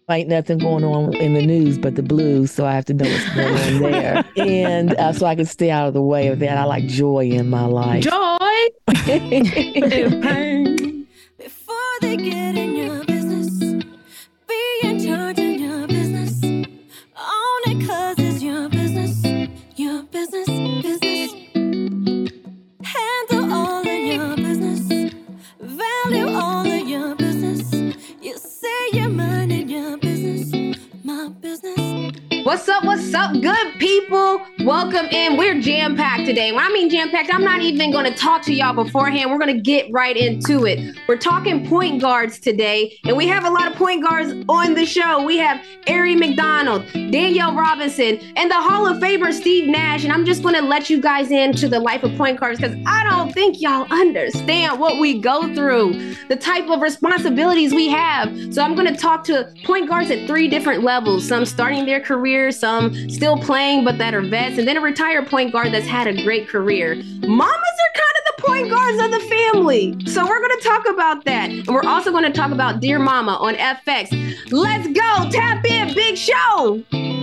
Ain't nothing going on in the news but the blues, so I have to know what's going on there. And so I can stay out of the way of that. I like joy in my life. Joy is pain. Before they get in your business, be in charge of your business. Own it 'cause it's your business, your business, business. Handle all of your business, value all of your business. You say you're minding your business, my business. What's up, good people? Welcome in. We're jam-packed today. When I mean jam-packed, I'm not even going to talk to y'all beforehand. We're going to get right into it. We're talking point guards today, and we have a lot of point guards on the show. We have Aari McDonald, Danielle Robinson, and the Hall of Famer Steve Nash, and I'm just going to let you guys into the life of point guards because I don't think y'all understand what we go through, the type of responsibilities we have. So I'm going to talk to point guards at 3 different levels, some starting their career, some still playing but that are vets, and then a retired point guard that's had a great career. Mamas are kind of the point guards of the family. So we're going to talk about that. And we're also going to talk about Dear Mama on FX. Let's go. Tap in. Big show.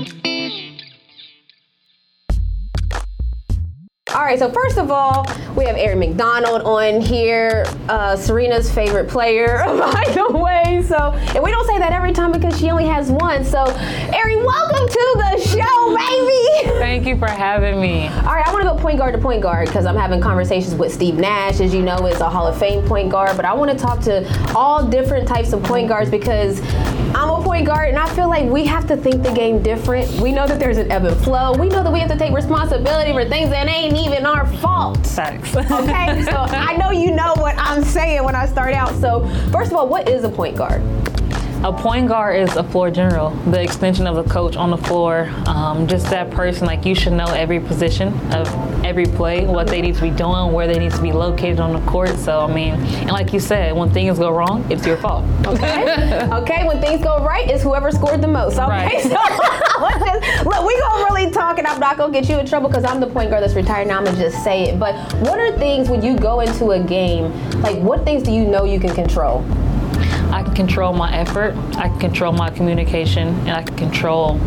All right, so first of all, we have Aari McDonald on here, Serena's favorite player, by the way. So, and we don't say that every time because she only has one. So, Aari, welcome to the show, baby. Thank you for having me. All right, I want to go point guard to point guard because I'm having conversations with Steve Nash, as you know, is a Hall of Fame point guard. But I want to talk to all different types of point guards because I'm a point guard, and I feel like we have to think the game different. We know that there's an ebb and flow. We know that we have to take responsibility for things that ain't even our fault. Facts. Okay, so I know you know what I'm saying when I start out. So first of all, what is a point guard? A point guard is a floor general, the extension of the coach on the floor. Just that person, like you should know every position of every play, what they need to be doing, where they need to be located on the court. So, I mean, and like you said, when things go wrong, it's your fault. Okay. Okay, when things go right, it's whoever scored the most. Okay, Right. So look, we gonna really talk, and I'm not gonna get you in trouble because I'm the point guard that's retired now. I'm gonna just say it. But what are things when you go into a game, like what things do you know you can control? I can control my effort, I can control my communication, and I can control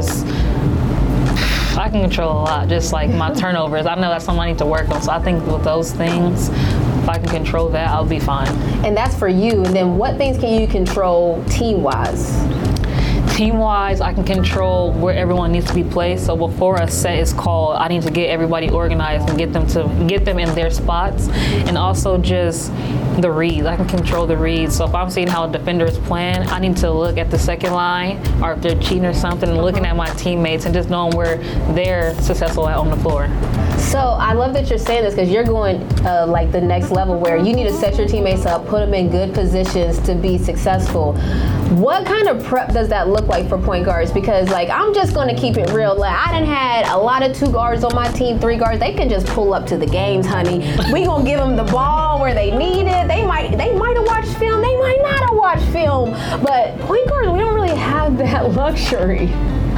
I can control a lot, just like my turnovers. I know that's something I need to work on. So I think with those things, if I can control that, I'll be fine. And that's for you. And then what things can you control team-wise? Team-wise, I can control where everyone needs to be placed. So before a set is called, I need to get everybody organized and get them in their spots. And also just the reads. I can control the reads. So if I'm seeing how a defender is playing, I need to look at the second line, or if they're cheating or something, and looking at my teammates and just knowing where they're successful at on the floor. So I love that you're saying this because you're going like the next level where you need to set your teammates up, put them in good positions to be successful. What kind of prep does that look like for point guards? Because like I'm just going to keep it real. Like I done had a lot of 2 guards on my team, 3 guards. They can just pull up to the games, honey. We gonna give them the ball where they need it. They might have watched film. They might not have watched film. But point guards, we don't really have that luxury.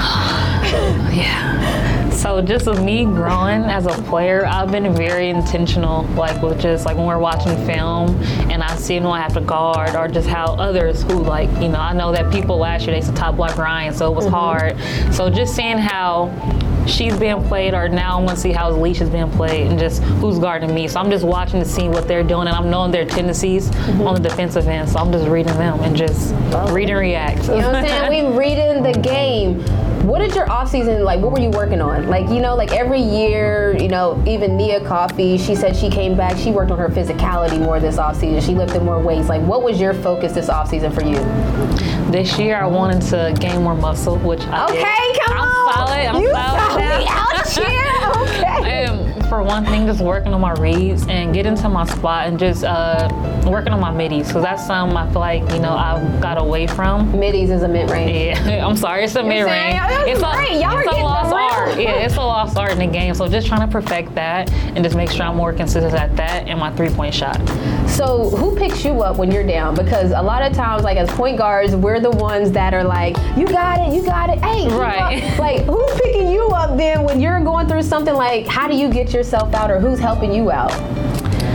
Yeah. So just with me growing as a player, I've been very intentional, like with just like when we're watching film and I see who I have to guard, or just how others who like, you know, I know that people last year, they used to top block Ryan, so it was hard. So just seeing how she's being played, or now I'm gonna see how Leash is being played and just who's guarding me. So I'm just watching to see what they're doing, and I'm knowing their tendencies on the defensive end. So I'm just reading them and just read and react. You know what I'm saying? We reading the game. What did your offseason, like, what were you working on? Like, you know, like every year, you know, even Nia Coffey, she said she came back, she worked on her physicality more this offseason. She lifted more weights. Like, what was your focus this offseason for you? This year, I wanted to gain more muscle, which I did. Okay, come on. I'm solid. Out here. Okay. And for one thing, just working on my reads and getting to my spot and just working on my middies, because that's something I feel like, you know, I've got away from. Middies is a mid-range. Yeah, I'm sorry, it's a mid-range. It's great. Y'all are getting lost around. art. Yeah, it's a lost art in the game. So just trying to perfect that and just make sure I'm more consistent at that and my 3-point shot. So who picks you up when you're down? Because a lot of times, like as point guards, we're the ones that are like, you got it. Hey, keep right. up. Like who's picking you up then when you're going through something? Like how do you get yourself out, or who's helping you out?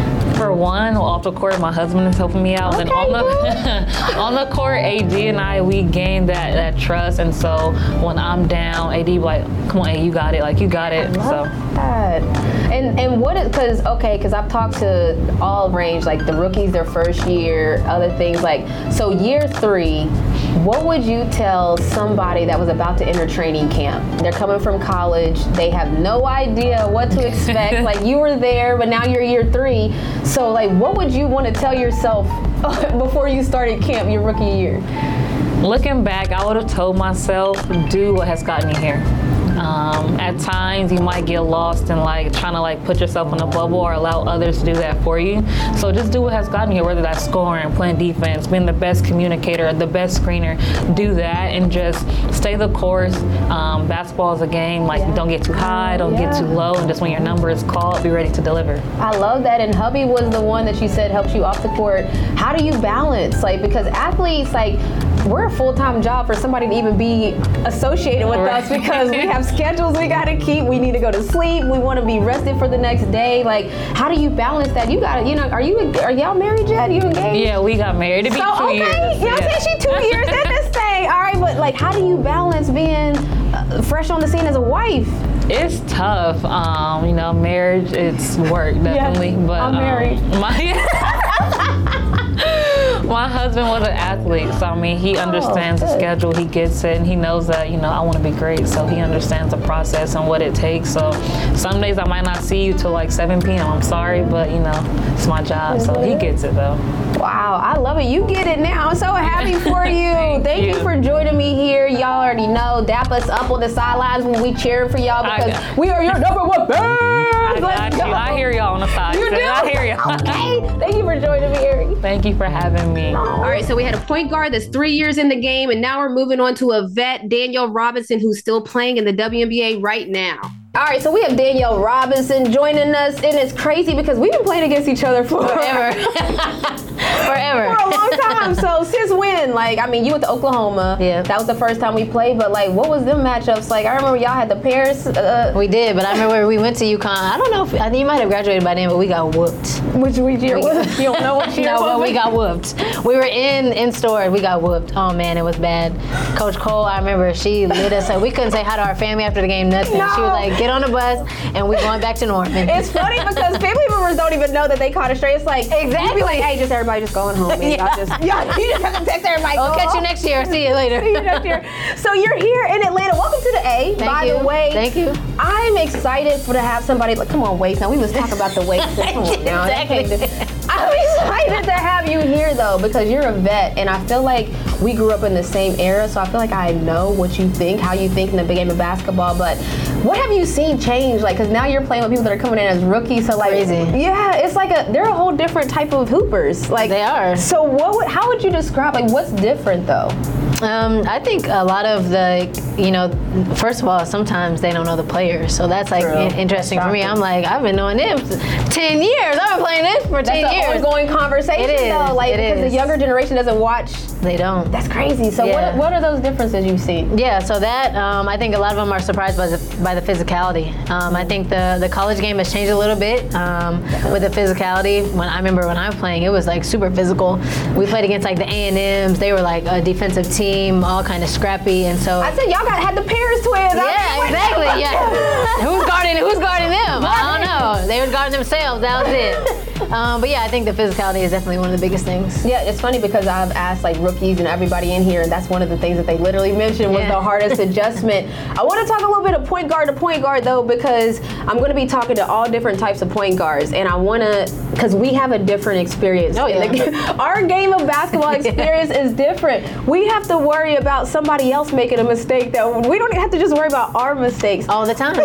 For one, off the court, my husband is helping me out. Okay, And on the court, AD and I, we gained that trust. And so when I'm down, AD be like, come on, AD, you got it. Like, you got it. So. God. And what is, because I've talked to all range, like the rookies, their first year, other things like, so year 3, what would you tell somebody that was about to enter training camp? They're coming from college, they have no idea what to expect. Like, you were there, but now you're year 3. So like, what would you want to tell yourself before you started camp your rookie year? Looking back, I would have told myself, do what has gotten you here. At times you might get lost in like trying to like put yourself in a bubble or allow others to do that for you. So just do what has gotten you, whether that's scoring, playing defense, being the best communicator, the best screener. Do that and just stay the course. Basketball is a game, like don't get too high, don't get too low, and just when your number is called, be ready to deliver. I love that. And hubby was the one that you said helps you off the court. How do you balance? Like, because athletes, like, we're a full-time job for somebody to even be associated with us because we have schedules we got to keep. We need to go to sleep. We want to be rested for the next day. Like, how do you balance that? You got to, are y'all married yet? You engaged? Yeah, we got married. It'd be 2 years. You know what I'm saying? She 2 years in this thing. All right, but like, how do you balance being fresh on the scene as a wife? It's tough. Marriage, it's work, definitely. Yeah, but I'm married. My husband was an athlete, so I mean, he understands the schedule, he gets it, and he knows that, I want to be great, so he understands the process and what it takes. So some days I might not see you till like 7 p.m. I'm sorry, but it's my job, so he gets it though. Wow, I love it. You get it now. I'm so happy for you. Thank you for joining me here. Y'all already know, dap us up on the sidelines when we cheering for y'all because we are your number one fans. I got you. I hear y'all on the side. You do? I hear y'all. Okay. Thank you for joining me, Ari. Thank you for having me. All right, so we had a point guard that's 3 years in the game, and now we're moving on to a vet, Danielle Robinson, who's still playing in the WNBA right now. All right, so we have Danielle Robinson joining us, and it's crazy because we've been playing against each other forever. Forever. For a long time. So since when? You went to Oklahoma. Yeah. That was the first time we played, but what was them matchups like? I remember y'all had the pairs. We did, but I remember we went to UConn. I don't know I think you might have graduated by then, but we got whooped. Which year was it? You don't know what year No, was but it? we got whooped. We were in store. We got whooped. Oh man, it was bad. Coach Cole, I remember she lit us up. We couldn't say hi to our family after the game. Nothing. No. She was like, "Get on the bus," and we going back to Norman. It's funny because family members don't even know that they caught it straight. It's like Exactly. you'd be like, hey, just everybody just going home. Man. Yeah. You just have to text everybody. I'll go catch you home. next year. See you later. See you next year. So you're here in Atlanta. Welcome to the A. By the way, Thank you. I'm excited to have somebody like, come on, weights. Now we was talking about the weights. Come on now. Exactly. I'm excited to have you here though because you're a vet, and I feel like we grew up in the same era. So I feel like I know what you think, how you think in the big game of basketball. But what have you seen change? Because now you're playing with people that are coming in as rookies. So Crazy. Yeah, it's they're a whole different type of hoopers. They are. So how would you describe what's different though? I think a lot of first of all, sometimes they don't know the players. So that's interesting for me. I'm like, I've been knowing them for 10 years. I've been playing this for 10 years. That's an ongoing conversation It is. though. Because the younger generation doesn't watch. They don't. That's crazy. So Yeah. what are those differences you've seen? Yeah, so that I think a lot of them are surprised by the physicality. I think the college game has changed a little bit with the physicality. I remember when I was playing, it was super physical. We played against the A&Ms. They were a defensive team, all kind of scrappy, and so. I said y'all had the Paris twins. Yeah, exactly. Yeah. Who's guarding them? I don't know. They were guarding themselves. That was it. But yeah, I think the physicality is definitely one of the biggest things. Yeah, it's funny because I've asked rookies and everybody in here, and that's one of the things that they literally mentioned was the hardest adjustment. I want to talk a little bit of point guard to point guard though, because I'm going to be talking to all different types of point guards, and I want to, because we have a different experience. Oh, yeah. Our game of basketball experience is different. We have to worry about somebody else making a mistake that we don't have to just worry about our mistakes. All the time.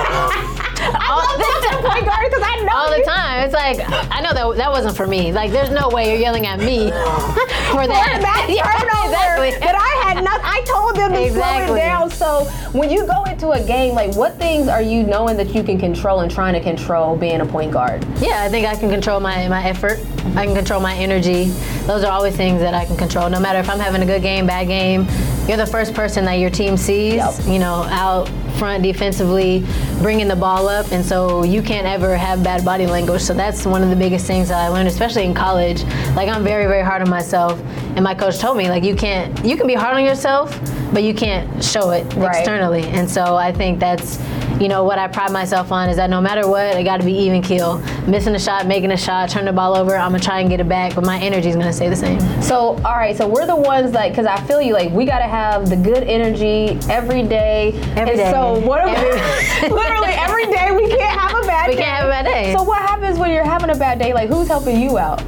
I love that point guard because I know all the time. It's I know that wasn't for me. There's no way you're yelling at me for that. Turnover that I had not. I told them to slow it down. So when you go into a game, what things are you knowing that you can control and trying to control being a point guard? Yeah, I think I can control my effort. I can control my energy. Those are always things that I can control. No matter if I'm having a good game, bad game, you're the first person that your team sees, out front defensively, bringing the ball up, and so you can't ever have bad body language. So that's one of the biggest things that I learned, especially in college. Like, I'm very, very hard on myself, and my coach told me, like, you can be hard on yourself, but you can't show it externally. And so I think that's, what I pride myself on is that no matter what, I got to be even keel. Missing a shot, making a shot, turn the ball over, I'm going to try and get it back, but my energy is going to stay the same. So, all right, so we're the ones, like, because I feel you, like, we got to have the good energy every day. Every day. So what literally every day we can't have a bad day. We can't have a bad day. So what happens when you're having a bad day? Like, who's helping you out?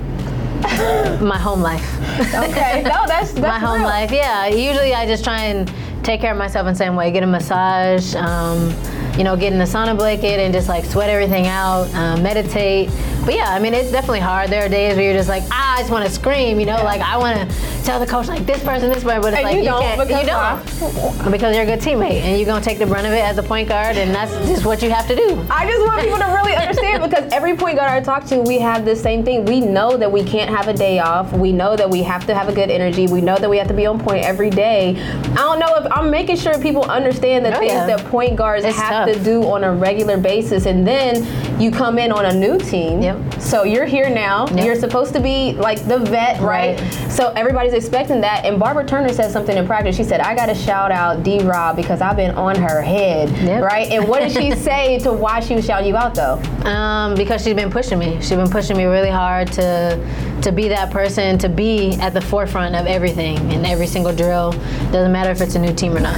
My home life. Okay, no, that's my home real. life. Yeah, usually I just try and take care of myself in the same way. Get a massage, get in the sauna blanket and just like sweat everything out, meditate. But yeah, I mean, it's definitely hard. There are days where you're just like, I just want to scream, like I want to tell the coach like this person, but it's and like you can't. Because you don't. Because you're a good teammate and you're going to take the brunt of it as a point guard, and that's just what you have to do. I just want people to really understand, because every point guard I talk to, we have the same thing. We know that we can't have a day off. We know that we have to have a good energy. We know that we have to be on point every day. I don't know if I'm making sure people understand the things that point guards have to do on a regular basis, and then you come in on a new team. Yep. So you're here now. Yep. You're supposed to be like the vet, right? So everybody's expecting that. And Barbara Turner said something in practice. She said, I got to shout out D-Rob because I've been on her head, right? And what did she say to why she was shouting you out, though? Because she's been pushing me. She's been pushing me really hard to be that person, to be at the forefront of everything in every single drill. Doesn't matter if it's a new team or not.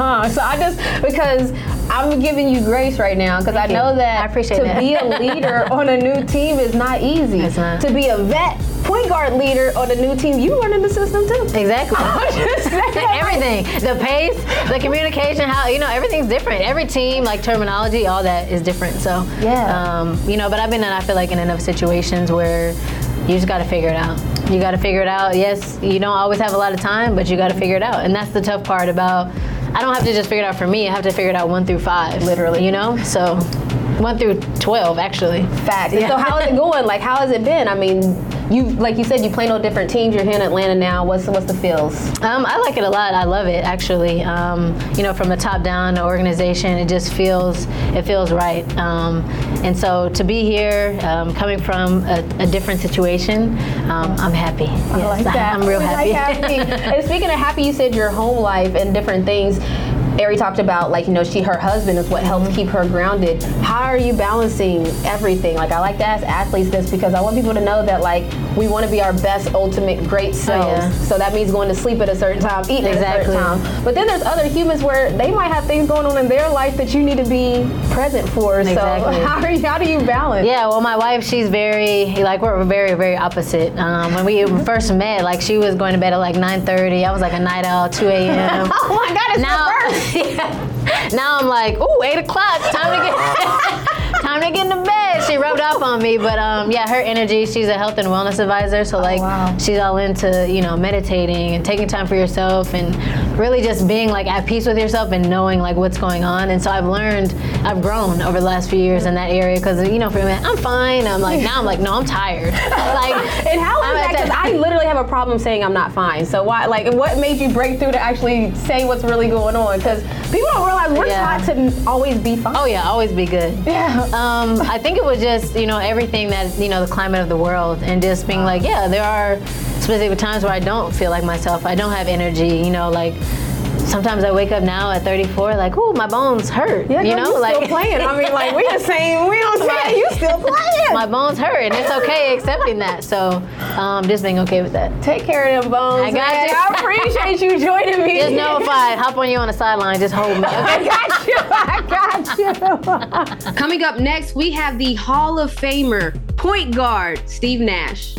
So because I'm giving you grace right now, because I know that be a leader on a new team is not easy. It's not. To be a vet point guard leader on a new team, you learning the system too. Exactly. Everything. The pace, the communication, how, everything's different. Every team, like terminology, all that is different. So, but I've been in, I feel like, in enough situations where you just got to figure it out. You got to figure it out. Yes, you don't always have a lot of time, but you got to figure it out. And that's the tough part about, I don't have to just figure it out for me. I have to figure it out 1 through 5. Literally. So 1 through 12, actually. Facts. Yeah. So how is it going? Like, how has it been? I mean, like you said, you play on different teams. You're here in Atlanta now. What's the feels? I like it a lot. I love it, actually. From the top down, the organization, it just feels right. And so to be here, coming from a different situation, I'm happy. I like that. I'm real happy. And speaking of happy, you said your home life and different things. Ari talked about, like, her husband is what helps keep her grounded. How are you balancing everything? Like, I like to ask athletes this because I want people to know that, like, we want to be our best, ultimate, great selves. So that means going to sleep at a certain time, eating at a certain time. But then there's other humans where they might have things going on in their life that you need to be present for. Exactly. So how do you balance? Yeah, well, my wife, she's we're very, very opposite. When we first met, like, she was going to bed at like 9:30. I was like a night owl, 2 a.m. Oh my God, it's the first. Now I'm like, ooh, 8 o'clock, time to get into bed. She rubbed off on me, but her energy, she's a health and wellness advisor, so she's all into, meditating and taking time for yourself and really just being like at peace with yourself and knowing like what's going on. And so I've grown over the last few years in that area because, for me, I'm fine. No, I'm tired. And how is that? Because I literally have a problem saying I'm not fine. So why, what made you break through to actually say what's really going on? Because people don't realize we're taught to always be fine. Oh yeah, always be good. Yeah. I think it was just, everything that, the climate of the world and just being like, there are specific times where I don't feel like myself. I don't have energy, sometimes I wake up now at 34, like, ooh, my bones hurt. Yeah, you still playing. I mean, like, we don't say you still playing. My bones hurt, and it's okay accepting that. So, just being okay with that. Take care of them bones. I got you. I appreciate you joining me. Just know if I hop on you on the sideline, just hold me. Okay? I got you. Coming up next, we have the Hall of Famer, point guard, Steve Nash.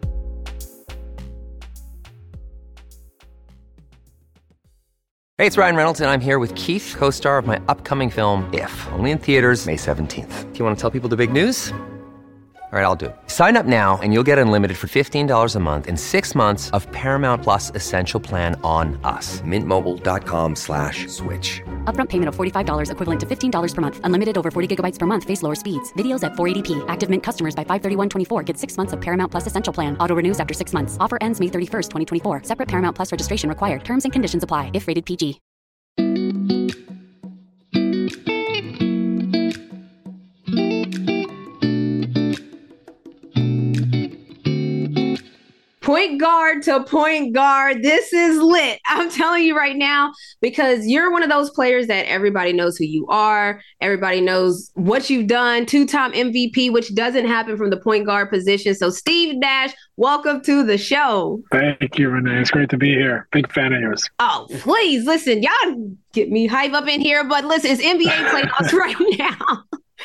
Hey, it's Ryan Reynolds, and I'm here with Keith, co-star of my upcoming film, If, only in theaters May 17th. Do you want to tell people the big news? All right, I'll do it. Sign up now and you'll get unlimited for $15 a month and 6 months of Paramount Plus Essential Plan on us. MintMobile.com/switch. Upfront payment of $45 equivalent to $15 per month. Unlimited over 40 gigabytes per month. Face lower speeds. Videos at 480p. Active Mint customers by 531.24 get 6 months of Paramount Plus Essential Plan. Auto renews after 6 months. Offer ends May 31st, 2024. Separate Paramount Plus registration required. Terms and conditions apply if rated PG. point guard to point guard. This is lit. I'm telling you right now, because you're one of those players that everybody knows who you are. Everybody knows what you've done. 2-time MVP, which doesn't happen from the point guard position. So Steve Nash, welcome to the show. Thank you, Renee. It's great to be here. Big fan of yours. Oh, please listen. Y'all get me hype up in here, but listen, it's NBA playoffs right now.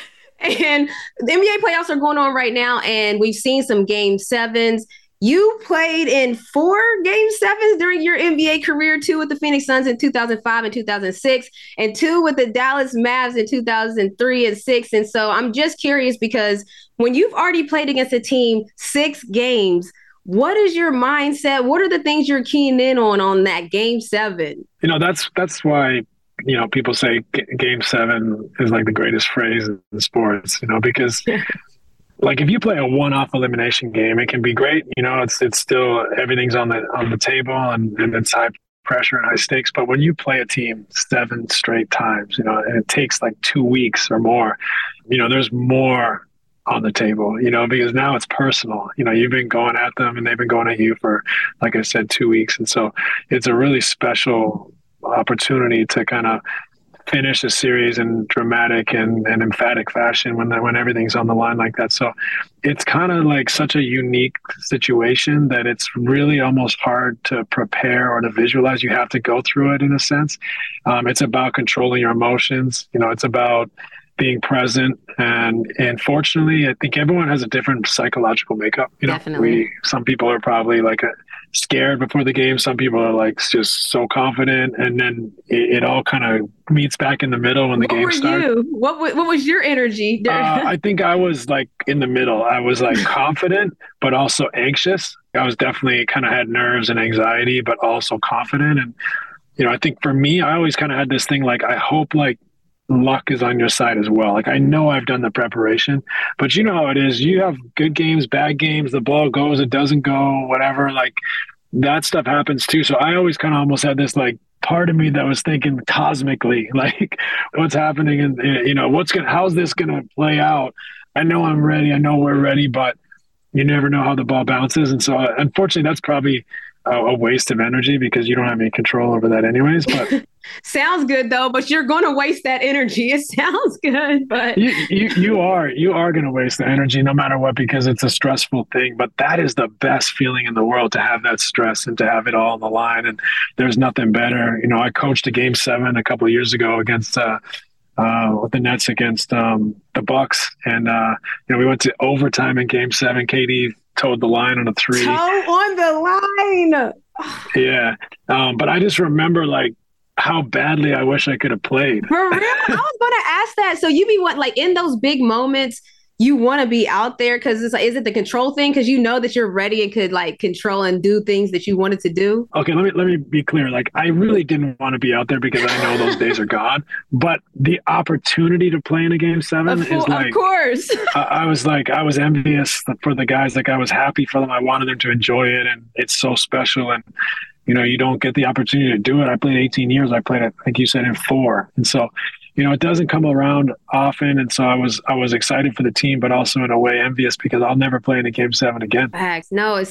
And the NBA playoffs are going on right now, and we've seen some game sevens. You played in 4 game sevens during your NBA career, 2 with the Phoenix Suns in 2005 and 2006, and 2 with the Dallas Mavs in 2003 and 6. And so I'm just curious, because when you've already played against a team 6 games, what is your mindset? What are the things you're keying in on that game 7? You know, that's why, you know, people say game 7 is like the greatest phrase in sports, you know, because like if you play a one-off elimination game, it can be great. You know, it's still everything's on the table and it's high pressure and high stakes. But when you play a team 7 straight times, you know, and it takes like 2 weeks or more, you know, there's more on the table, you know, because now it's personal. You know, you've been going at them and they've been going at you for, like I said, 2 weeks. And so it's a really special opportunity to kind of finish a series in dramatic and emphatic fashion when everything's on the line like that. So it's kind of like such a unique situation that it's really almost hard to prepare or to visualize. You have to go through it in a sense. It's about controlling your emotions. You know, it's about being present. And fortunately, I think everyone has a different psychological makeup. You know, Definitely. Some people are probably like scared before the game. Some people are like just so confident, and then it all kind of meets back in the middle when the game starts. What was your energy? I think I was like in the middle. I was like confident, but also anxious. I was definitely kind of had nerves and anxiety, but also confident. And, you know, I think for me, I always kind of had this thing, like, I hope like luck is on your side as well. Like, I know I've done the preparation, but you know how it is. You have good games, bad games, the ball goes, it doesn't go, whatever. Like, that stuff happens too. So I always kind of almost had this like part of me that was thinking cosmically, like, what's happening and, you know, how's this going to play out? I know I'm ready. I know we're ready, but you never know how the ball bounces. And so unfortunately, that's probably a waste of energy because you don't have any control over that anyways. But sounds good though, but you're going to waste that energy. It sounds good, but you are going to waste the energy no matter what, because it's a stressful thing. But that is the best feeling in the world, to have that stress and to have it all on the line. And there's nothing better. You know, I coached a game 7 a couple of years ago against with the Nets against the Bucks, and you know, we went to overtime in game 7. KD towed the line on a 3. Toe on the line. Yeah. But I just remember like how badly I wish I could have played. For real? I was going to ask that. So you be what, like in those big moments, you want to be out there because it's like, is it the control thing? Because you know that you're ready and could like control and do things that you wanted to do. Okay, let me be clear. Like, I really didn't want to be out there because I know those days are gone. But the opportunity to play in a game 7 is like, of course. I was envious for the guys. Like, I was happy for them. I wanted them to enjoy it, and it's so special. And you know, you don't get the opportunity to do it. I played 18 years. I played it, like you said, in 4, and so, you know, it doesn't come around often. And so I was excited for the team, but also in a way envious because I'll never play in a game 7 again. Facts. No,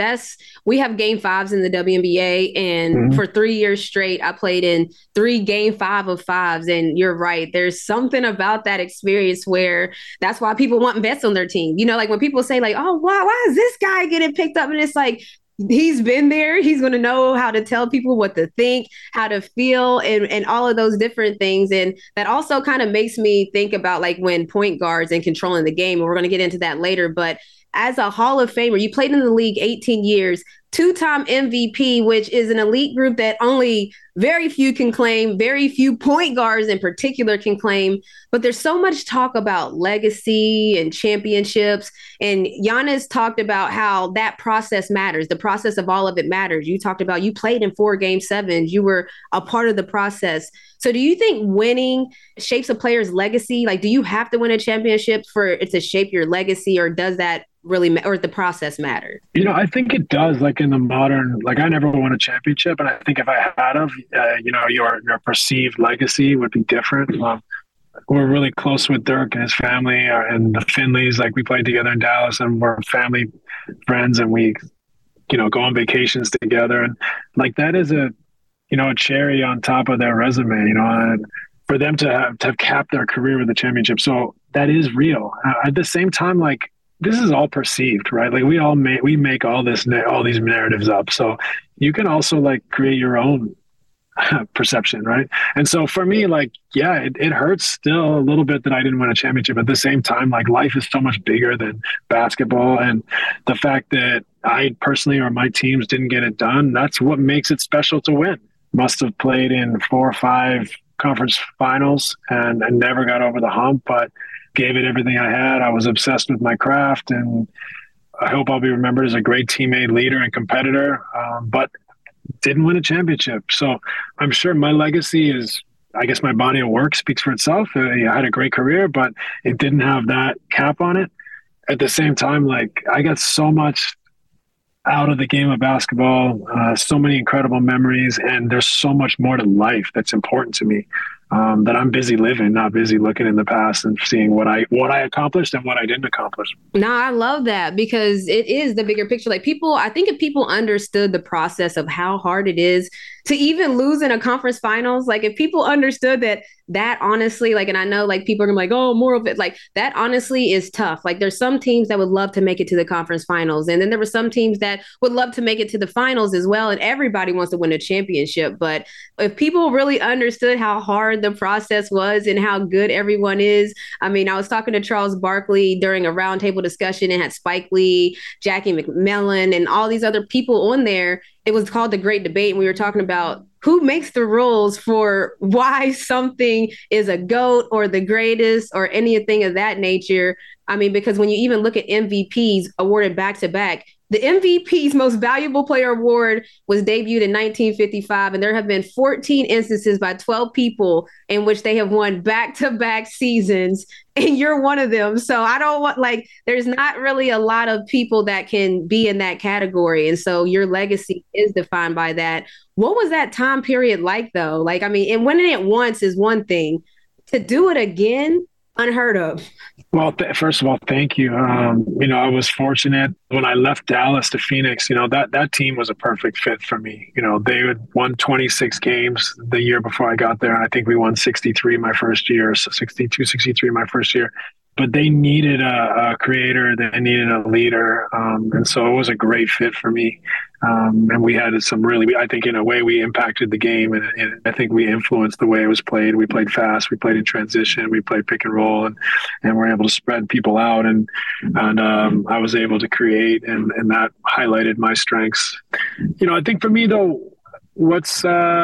we have game 5s in the WNBA, and for 3 years straight, I played in 3 game 5 of 5s. And you're right. There's something about that experience where that's why people want vets on their team. You know, like when people say like, oh, why is this guy getting picked up? And it's like, he's been there. He's going to know how to tell people what to think, how to feel, and all of those different things. And that also kind of makes me think about like when point guards and controlling the game, and we're going to get into that later. But as a Hall of Famer, you played in the league 18 years, 2-time MVP, which is an elite group that only very few can claim, very few point guards in particular can claim. But there's so much talk about legacy and championships. And Giannis talked about how that process matters. The process of all of it matters. You talked about you played in 4 game 7s. You were a part of the process. So do you think winning shapes a player's legacy? Like, do you have to win a championship for it to shape your legacy, or does that really or the process matter? You know, I think it does. Like in the modern, like I never won a championship, and I think if I had of, you know, your perceived legacy would be different. We're really close with Dirk and his family, and the Finleys. Like, we played together in Dallas, and we're family friends, and we go on vacations together. And like, that is a cherry on top of their resume, and for them to have capped their career with a championship. So that is real. At the same time, like, this is all perceived, right? Like, we make all these narratives up. So you can also like create your own perception, right? And so for me, like, yeah, it hurts still a little bit that I didn't win a championship. At the same time, like, life is so much bigger than basketball, and the fact that I personally or my teams didn't get it done, that's what makes it special to win. Must have played in 4 or 5 conference finals and never got over the hump, but gave it everything I had. I was obsessed with my craft, and I hope I'll be remembered as a great teammate, leader, and competitor, but didn't win a championship. So I'm sure my legacy is, I guess my body of work speaks for itself. I had a great career, but it didn't have that cap on it. At the same time, like, I got so much out of the game of basketball, so many incredible memories, and there's so much more to life that's important to me, that I'm busy living, not busy looking in the past and seeing what I accomplished and what I didn't accomplish. No, I love that, because it is the bigger picture. Like, I think if people understood the process of how hard it is to even lose in a conference finals, like, if people understood that honestly, like, and I know like people are gonna be like, oh, more of it, like, that honestly is tough. Like, there's some teams that would love to make it to the conference finals, and then there were some teams that would love to make it to the finals as well, and everybody wants to win a championship. But if people really understood how hard the process was and how good everyone is, I mean, I was talking to Charles Barkley during a roundtable discussion, and had Spike Lee, Jackie McMillan, and all these other people on there. It was called The Great Debate, and we were talking about who makes the rules for why something is a GOAT or the greatest or anything of that nature. I mean, because when you even look at MVPs awarded back to back, the MVP's Most Valuable Player Award was debuted in 1955, and there have been 14 instances by 12 people in which they have won back-to-back seasons, and you're one of them. So I don't want, like, there's not really a lot of people that can be in that category, and so your legacy is defined by that. What was that time period like, though? Like, I mean, and winning it once is one thing. To do it again, unheard of. Well, first of all, thank you. I was fortunate when I left Dallas to Phoenix. That team was a perfect fit for me. They had won 26 games the year before I got there, and I think we won 63 my first year, 62, 63 my first year. But they needed a creator, they needed a leader, and so it was a great fit for me. And we had I think in a way we impacted the game, and I think we influenced the way it was played. We played fast, we played in transition, we played pick and roll, and we're able to spread people out, and I was able to create, and that highlighted my strengths. I think for me though, what's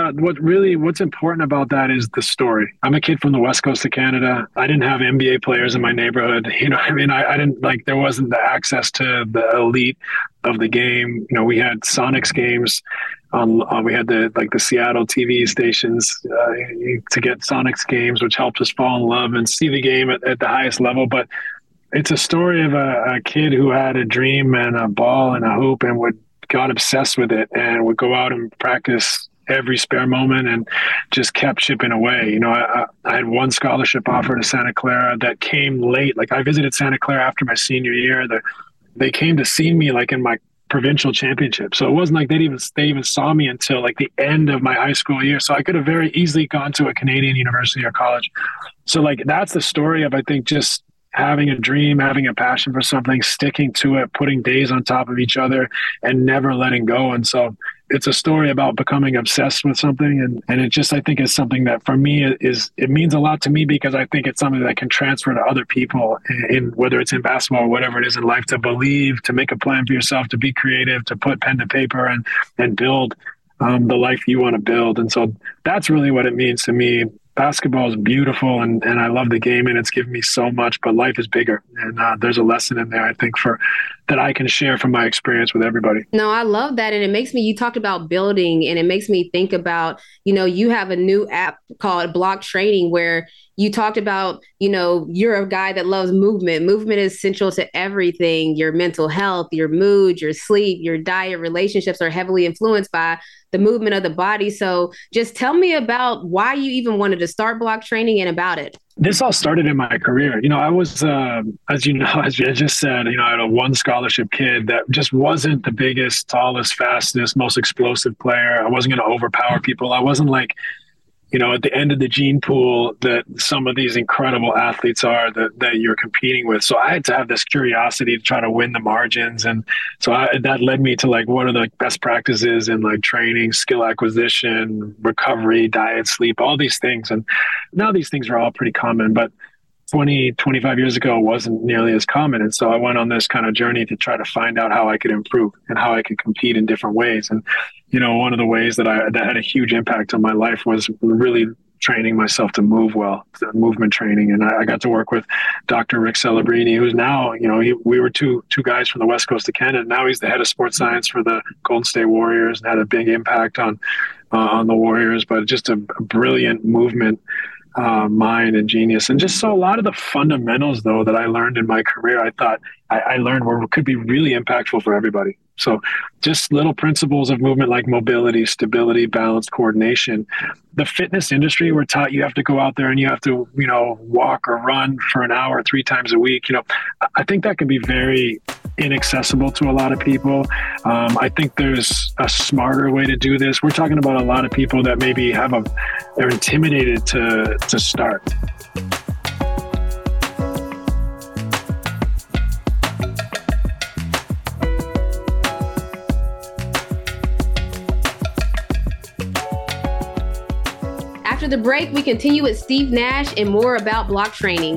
important about that is the story. I'm a kid from the West Coast of Canada. I didn't have NBA players in my neighborhood. I didn't, like, there wasn't the access to the elite of the game. We had Sonics games on, we had the Seattle TV stations to get Sonics games, which helped us fall in love and see the game at the highest level. But it's a story of a kid who had a dream and a ball and a hoop and got obsessed with it and would go out and practice every spare moment and just kept chipping away. I had one scholarship offer to Santa Clara that came late. Like, I visited Santa Clara after my senior year. They came to see me like in my provincial championship. So it wasn't like they even saw me until like the end of my high school year. So I could have very easily gone to a Canadian university or college. So like, that's the story of, I think, just having a dream, having a passion for something, sticking to it, putting days on top of each other and never letting go. And so it's a story about becoming obsessed with something. And it just, I think, is something that for me it means a lot to me, because I think it's something that can transfer to other people, in whether it's in basketball or whatever it is in life, to believe, to make a plan for yourself, to be creative, to put pen to paper and build the life you want to build. And so that's really what it means to me. Basketball is beautiful, and I love the game, and it's given me so much, but life is bigger. And there's a lesson in there, I think, that I can share from my experience with everybody. No, I love that. And it makes me, you talked about building, and it makes me think about, you have a new app called Block Training, where you talked about, you're a guy that loves movement. Movement is essential to everything. Your mental health, your mood, your sleep, your diet, relationships are heavily influenced by the movement of the body. So just tell me about why you even wanted to start Block Training and about it. This all started in my career. I was, as you know, as I just said, I had a one scholarship kid that just wasn't the biggest, tallest, fastest, most explosive player. I wasn't going to overpower people. I wasn't like, at the end of the gene pool that some of these incredible athletes are that you're competing with. So I had to have this curiosity to try to win the margins. And so that led me to like, what are the best practices in like training, skill acquisition, recovery, diet, sleep, all these things. And now these things are all pretty common, but 25 years ago wasn't nearly as common. And so I went on this kind of journey to try to find out how I could improve and how I could compete in different ways. And, one of the ways that had a huge impact on my life was really training myself to move well, movement training. And I got to work with Dr. Rick Celebrini, who's now, we were two guys from the West Coast of Canada. Now he's the head of sports science for the Golden State Warriors and had a big impact on the Warriors, but just a brilliant movement mind and genius. And just so a lot of the fundamentals, though, that I learned in my career, I thought I learned could be really impactful for everybody. So just little principles of movement like mobility, stability, balance, coordination. The fitness industry, we're taught you have to go out there and you have to, walk or run for an hour 3 times a week. I think that can be very inaccessible to a lot of people. I think there's a smarter way to do this. We're talking about a lot of people that maybe they're intimidated to start. After the break, we continue with Steve Nash and more about block training.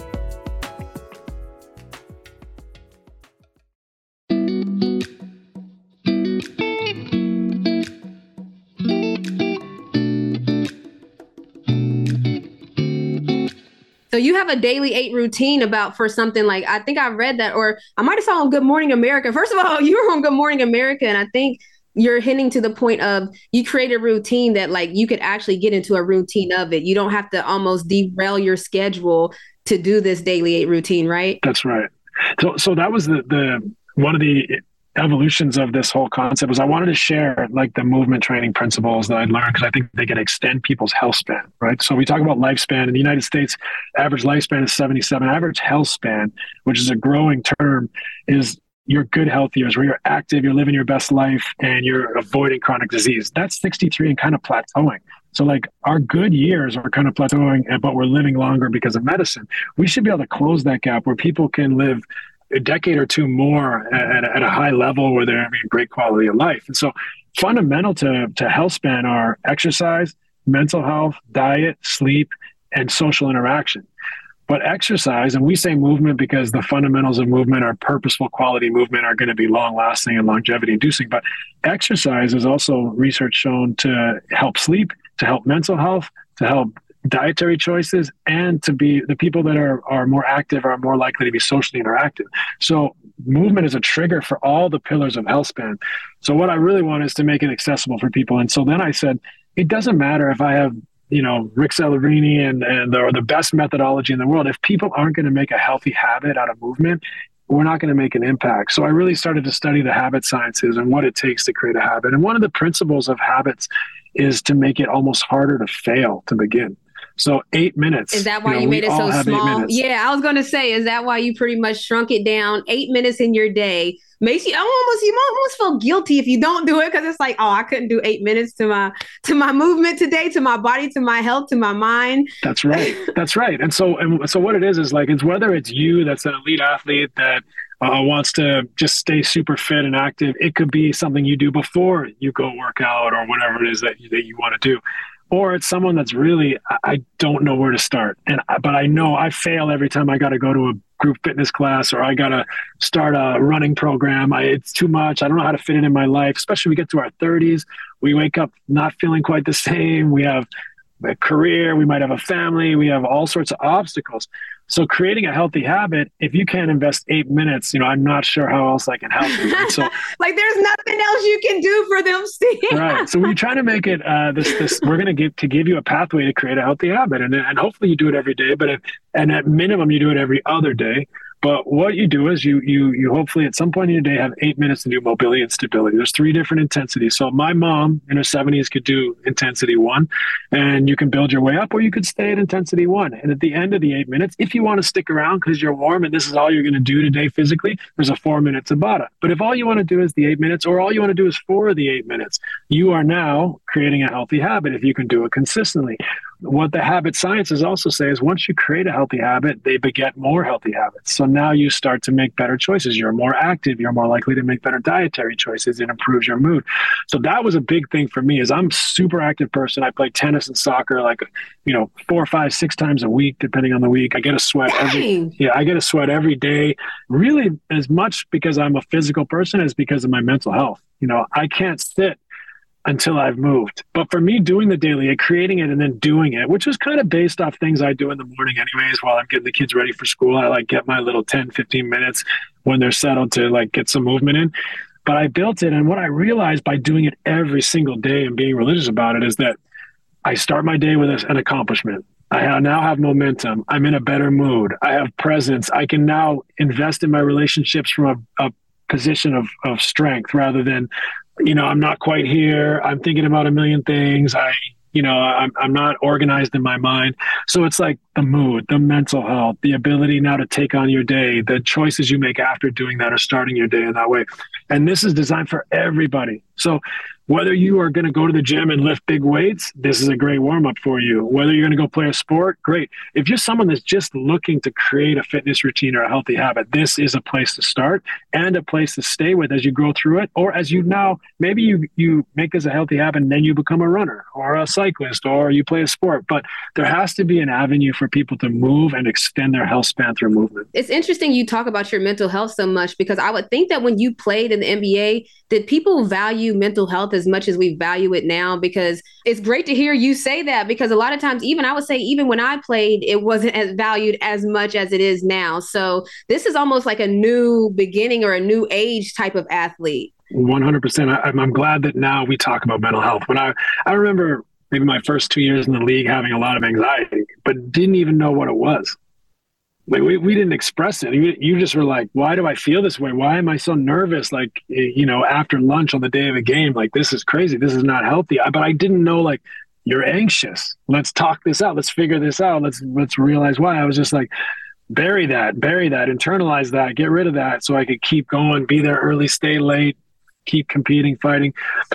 So you have a daily 8 routine for something like, I think I read that, or I might have saw on Good Morning America. First of all, you were on Good Morning America, and I think you're hinting to the point of you create a routine that like you could actually get into a routine of it. You don't have to almost derail your schedule to do this daily 8 routine, right? That's right. So that was the one of the evolutions of this whole concept was I wanted to share like the movement training principles that I'd learned because I think they can extend people's health span, right? So we talk about lifespan in the United States, average lifespan is 77. Average health span, which is a growing term, is your good health years where you're active, you're living your best life, and you're avoiding chronic disease. That's 63 and kind of plateauing. So like our good years are kind of plateauing, but we're living longer because of medicine. We should be able to close that gap where people can live a decade or two more at a high level where they're having a great quality of life. And so fundamental to health span are exercise, mental health, diet, sleep, and social interaction. But exercise, and we say movement because the fundamentals of movement are purposeful quality movement are going to be long lasting and longevity inducing. But exercise is also research shown to help sleep, to help mental health, to help dietary choices, and to be the people that are more active are more likely to be socially interactive. So movement is a trigger for all the pillars of health span. So what I really want is to make it accessible for people. And so then I said, it doesn't matter if I have Rick Celebrini and the best methodology in the world. If people aren't going to make a healthy habit out of movement, we're not going to make an impact. So I really started to study the habit sciences and what it takes to create a habit. And one of the principles of habits is to make it almost harder to fail to begin. So 8 minutes. Is that why you made it so small? Yeah, I was going to say, is that why you pretty much shrunk it down? 8 minutes in your day makes you almost feel guilty if you don't do it, because it's like, oh, I couldn't do 8 minutes to my movement today, to my body, to my health, to my mind. That's right. That's right. And so what it is like, it's whether it's you that's an elite athlete that wants to just stay super fit and active. It could be something you do before you go work out or whatever it is that you want to do. Or it's someone that's really, I don't know where to start. But I know I fail every time I got to go to a group fitness class or I got to start a running program. It's too much. I don't know how to fit it in my life, especially we get to our 30s. We wake up not feeling quite the same. We have a career. We might have a family. We have all sorts of obstacles. So creating a healthy habit, if you can't invest 8 minutes, I'm not sure how else I can help you. Right? So like there's nothing else you can do for them, Steve. Right. So we're trying to make it we're going to give you a pathway to create a healthy habit. And hopefully you do it every day, and at minimum you do it every other day. But what you do is you hopefully at some point in your day have 8 minutes to do mobility and stability. There's 3 different intensities. So my mom in her 70s could do intensity 1, and you can build your way up, or you could stay at intensity 1. And at the end of the 8 minutes, if you want to stick around because you're warm and this is all you're going to do today physically, there's a 4-minute Tabata. But if all you want to do is the 8 minutes, or all you want to do is 4 of the 8 minutes, you are now creating a healthy habit if you can do it consistently. What the habit sciences also say is once you create a healthy habit, they beget more healthy habits. So now you start to make better choices. You're more active. You're more likely to make better dietary choices. It improves your mood. So that was a big thing for me. Is I'm a super active person. I play tennis and soccer 4, 5, 6 times a week, depending on the week. I get a sweat every day, really as much because I'm a physical person as because of my mental health. I can't sit until I've moved. But for me, doing the daily, creating it and then doing it, which was kind of based off things I do in the morning anyways, while I'm getting the kids ready for school, I get my little 10, 15 minutes when they're settled to get some movement in. But I built it. And what I realized by doing it every single day and being religious about it is that I start my day with an accomplishment. I now have momentum. I'm in a better mood. I have presence. I can now invest in my relationships from a position of strength rather than, I'm not quite here. I'm thinking about a million things. I'm not organized in my mind. So it's like the mood, the mental health, the ability now to take on your day, the choices you make after doing that or starting your day in that way. And this is designed for everybody. So whether you are going to go to the gym and lift big weights, this is a great warm-up for you. Whether you're going to go play a sport, great. If you're someone that's just looking to create a fitness routine or a healthy habit, this is a place to start and a place to stay with as you go through it. Or as you now, maybe you make this a healthy habit and then you become a runner or a cyclist or you play a sport. But there has to be an avenue for people to move and extend their health span through movement. It's interesting you talk about your mental health so much, because I would think that when you played in the NBA, did people value mental health as much as we value it now? Because it's great to hear you say that, because a lot of times, even I would say, even when I played, it wasn't as valued as much as it is now. So this is almost like a new beginning or a new age type of athlete. 100%. I'm glad that now we talk about mental health. When I remember maybe my first 2 years in the league having a lot of anxiety, but didn't even know what it was. We didn't express it. You just were like, why do I feel this way? Why am I so nervous? After lunch on the day of a game, this is crazy. This is not healthy. But I didn't know, you're anxious. Let's talk this out. Let's figure this out. Let's realize why. I was just bury that, internalize that, get rid of that so I could keep going, be there early, stay late, keep competing, fighting.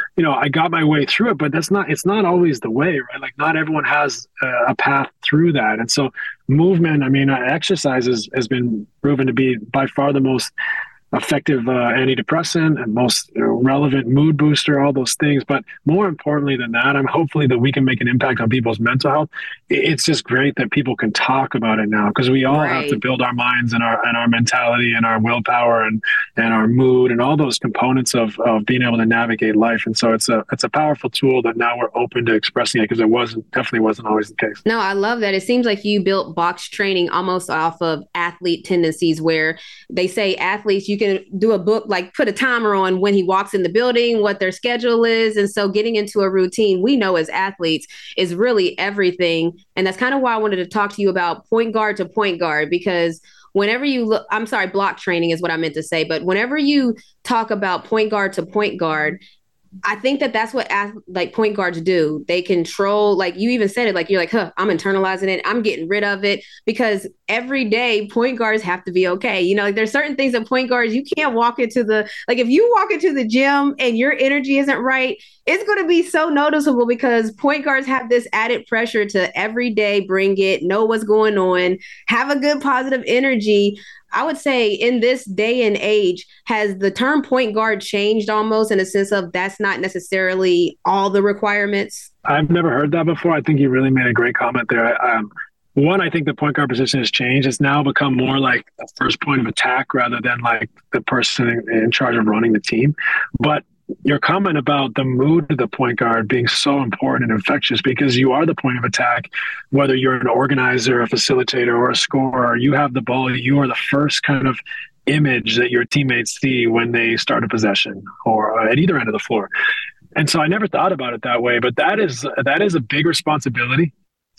I got my way through it, but it's not always the way, right? Not everyone has a path through that. And so movement, exercise has been proven to be by far the most effective antidepressant and most relevant mood booster, all those things. But more importantly than that, I'm hopefully that we can make an impact on people's mental health. It's just great that people can talk about it now, because we all have to build our minds and our mentality and our willpower and our mood and all those components of being able to navigate life. And so it's a powerful tool that now we're open to expressing it, because it definitely wasn't always the case. No, I love that. It seems like you built box training almost off of athlete tendencies, where they say athletes, you can do a book, put a timer on when he walks in the building, what their schedule is. And so getting into a routine, we know as athletes, is really everything. And that's kind of why I wanted to talk to you about point guard to point guard, because whenever you look, block training is what I meant to say. But whenever you talk about point guard to point guard, I think that's what point guards do. They control, you even said it, you're I'm internalizing it. I'm getting rid of it, because every day point guards have to be okay. There's certain things that point guards, you can't walk into if you walk into the gym and your energy isn't right, it's going to be so noticeable, because point guards have this added pressure to every day bring it, know what's going on, have a good positive energy. I would say in this day and age, has the term point guard changed almost in a sense of that's not necessarily all the requirements? I've never heard that before. I think you really made a great comment there. One, I think the point guard position has changed. It's now become more like a first point of attack rather than the person in charge of running the team. But your comment about the mood of the point guard being so important and infectious, because you are the point of attack, whether you're an organizer, a facilitator, or a scorer, you have the ball, you are the first kind of image that your teammates see when they start a possession or at either end of the floor. And so I never thought about it that way, but that is a big responsibility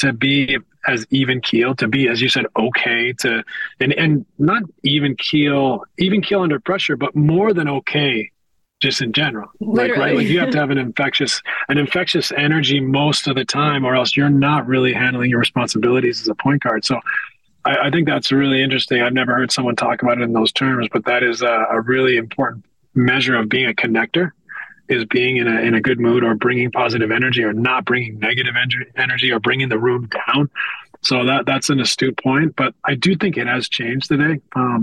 to be as even keel, to be, as you said, okay, and not even keel under pressure, but more than okay, just in general. Like, right? Like you have to have an infectious energy most of the time, or else you're not really handling your responsibilities as a point guard. So I think that's really interesting. I've never heard someone talk about it in those terms, but that is a really important measure of being a connector, is being in a good mood, or bringing positive energy, or not bringing negative energy, or bringing the room down. So that's an astute point, but I do think it has changed today.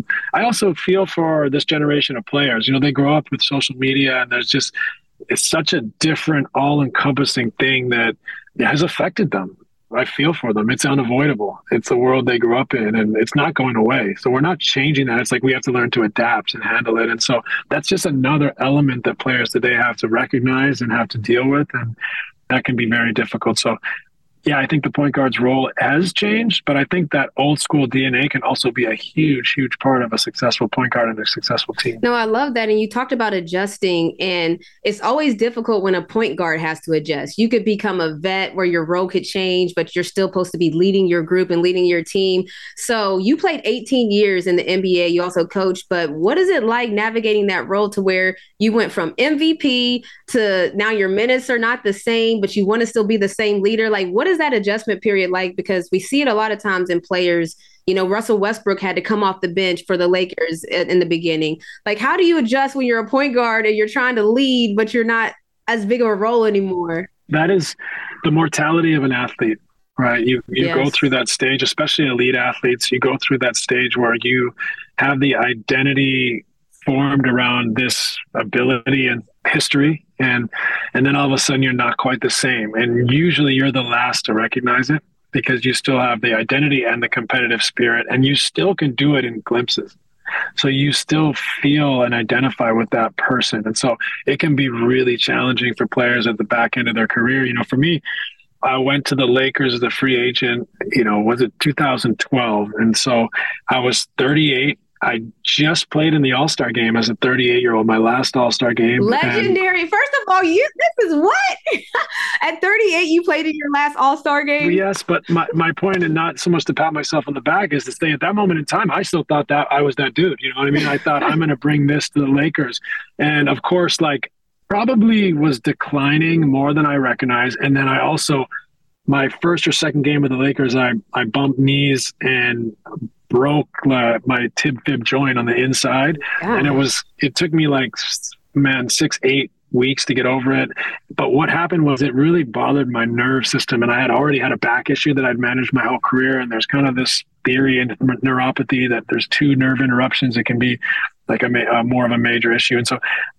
I also feel for this generation of players. You know, they grow up with social media, and it's such a different, all-encompassing thing that has affected them. I feel for them. It's unavoidable. It's the world they grew up in, and it's not going away. So we're not changing that. It's like we have to learn to adapt and handle it. And so that's just another element that players today have to recognize and have to deal with, and that can be very difficult. So yeah, I think the point guard's role has changed, but I think that old school DNA can also be a huge, huge part of a successful point guard and a successful team. No, I love that. And you talked about adjusting, and it's always difficult when a point guard has to adjust. You could become a vet where your role could change, but you're still supposed to be leading your group and leading your team. So you played 18 years in the NBA. You also coached, but what is it like navigating that role to where you went from MVP to now your minutes are not the same, but you want to still be the same leader? Like, what is that adjustment period like? Because we see it a lot of times in players. You know, Russell Westbrook had to come off the bench for the Lakers in the beginning. Like, how do you adjust when you're a point guard and you're trying to lead, but you're not as big of a role anymore? That is the mortality of an athlete, right? You Yes. go through that stage, especially elite athletes. You go through that stage where you have the identity formed around this ability and history, and then all of a sudden you're not quite the same, and usually you're the last to recognize it, because you still have the identity and the competitive spirit, and you still can do it in glimpses. So you still feel and identify with that person, and so it can be really challenging for players at the back end of their career. You know, for me, I went to the Lakers as a free agent, was it 2012? And so I was 38. I just played in the All-Star game as a 38-year-old, my last All-Star game. Legendary. First of all, this is what? At 38, you played in your last All-Star game? Yes, but my point, and not so much to pat myself on the back, is to say at that moment in time, I still thought that I was that dude. You know what I mean? I thought, I'm going to bring this to the Lakers. And of course, like, probably was declining more than I recognized. And then I also, my first or second game with the Lakers, I bumped knees and broke my tib-fib joint on the inside. Yeah. And it took me 6-8 weeks to get over it. But what happened was it really bothered my nerve system, and I had already had a back issue that I'd managed my whole career. And there's kind of this theory in neuropathy that there's 2 nerve interruptions. It can be like more of a major issue. And so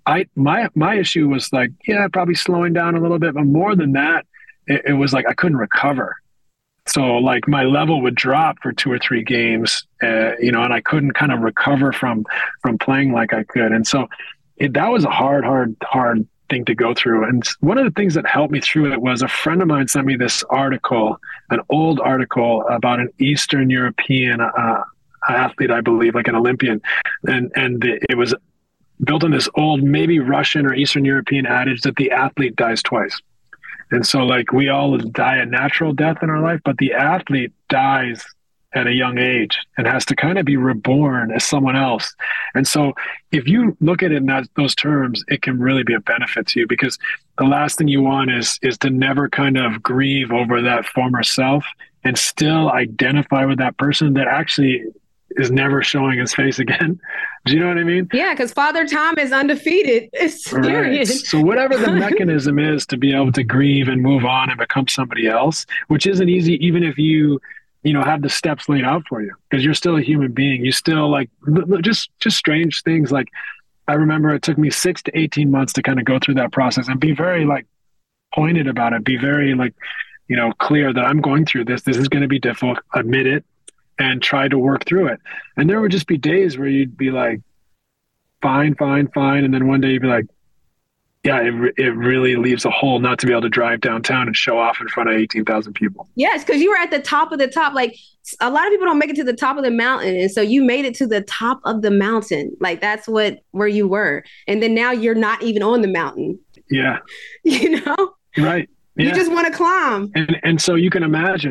my issue was probably slowing down a little bit, but more than that, it was like I couldn't recover. So like my level would drop for 2 or 3 games, and I couldn't kind of recover from playing like I could. And so that was a hard thing to go through. And one of the things that helped me through it was a friend of mine sent me this article, an old article about an Eastern European athlete, I believe, like an Olympian. And it was built on this old, maybe Russian or Eastern European adage that the athlete dies twice. And so like we all die a natural death in our life, but the athlete dies at a young age and has to kind of be reborn as someone else. And so if you look at it in those terms, it can really be a benefit to you, because the last thing you want is to never kind of grieve over that former self and still identify with that person that actually is never showing his face again. Do you know what I mean? Yeah, because Father Time is undefeated. It's right. So whatever the mechanism is to be able to grieve and move on and become somebody else, which isn't easy, even if you have the steps laid out for you, because you're still a human being. You still like just strange things. Like I remember it took me 6 to 18 months to kind of go through that process and be very like pointed about it, be very like, clear that I'm going through this. This is going to be difficult, admit it, and try to work through it. And there would just be days where you'd be like, fine. And then one day you'd be like, yeah, it really leaves a hole not to be able to drive downtown and show off in front of 18,000 people. Yes, because you were at the top of the top. Like a lot of people don't make it to the top of the mountain. And so you made it to the top of the mountain. Like that's where you were. And then now you're not even on the mountain. Yeah. Right. Yeah. You just want to climb. And so you can imagine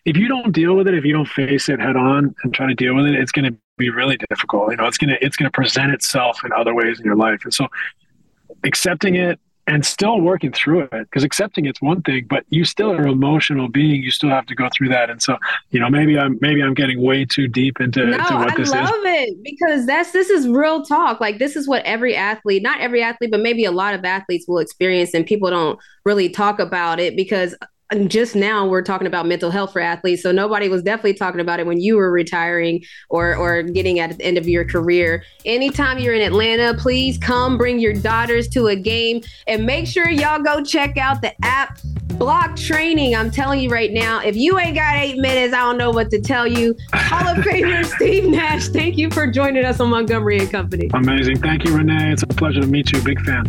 if you don't deal with it, if you don't face it head on and try to deal with it, it's going to be really difficult. It's going to present itself in other ways in your life. And so accepting it and still working through it, because accepting it's one thing, but you still are an emotional being. You still have to go through that. And so, maybe I'm getting way too deep into what this is. I love it, because this is real talk. Like, this is what every athlete, not every athlete, but maybe a lot of athletes will experience, and people don't really talk about it, because just now we're talking about mental health for athletes. So nobody was definitely talking about it when you were retiring or getting at the end of your career. Anytime you're in Atlanta, please come bring your daughters to a game, and make sure y'all go check out the app Block Training. I'm telling you right now, if you ain't got 8 minutes, I don't know what to tell you. Hall of Famer Steve Nash, thank you for joining us on Montgomery and Company. Amazing. Thank you, Renee. It's a pleasure to meet you. Big fan.